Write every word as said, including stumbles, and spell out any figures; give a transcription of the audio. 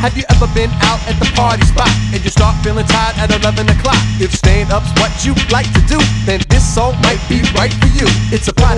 Have you ever been out at the party spot and you start feeling tired at eleven o'clock? If staying up's what you like to do, then this song might be right for you. It's a